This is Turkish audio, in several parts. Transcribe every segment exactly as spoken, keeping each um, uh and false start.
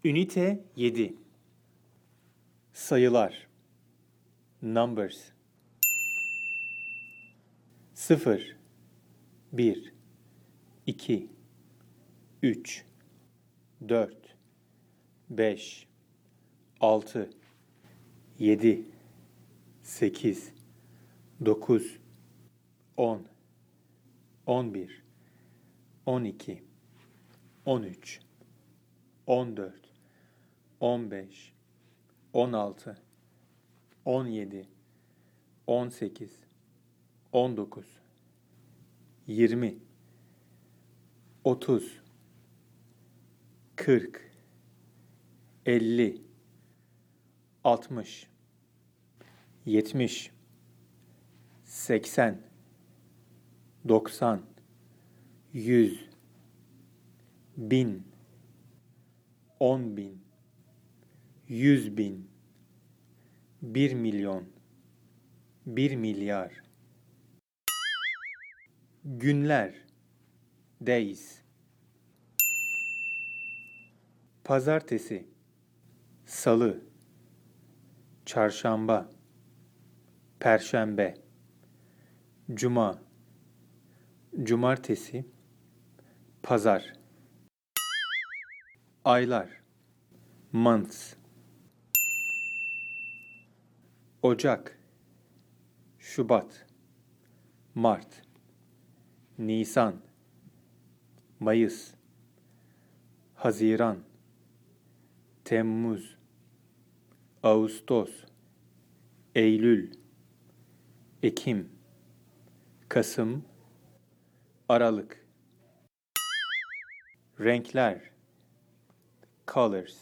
Ünite yedi. Sayılar. Numbers. Sıfır, bir, iki, üç, dört, beş, altı, yedi, sekiz, dokuz, on, on bir, on iki, on üç, on dört, on beş, on altı, on yedi, on sekiz, on dokuz, yirmi, otuz, kırk, elli, altmış, yetmiş, seksen, doksan, yüz, bin, on bin, yüz bin, bir milyon, bir milyar. Günler, days. Pazartesi, salı, çarşamba, perşembe, cuma, cumartesi, pazar. Aylar, months. Ocak, Şubat, Mart, Nisan, Mayıs, Haziran, Temmuz, Ağustos, Eylül, Ekim, Kasım, Aralık. Renkler, colors.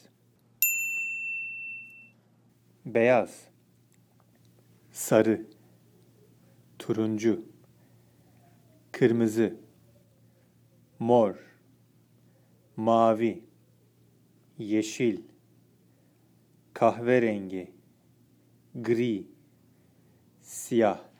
Beyaz, sarı, turuncu, kırmızı, mor, mavi, yeşil, kahverengi, gri, siyah.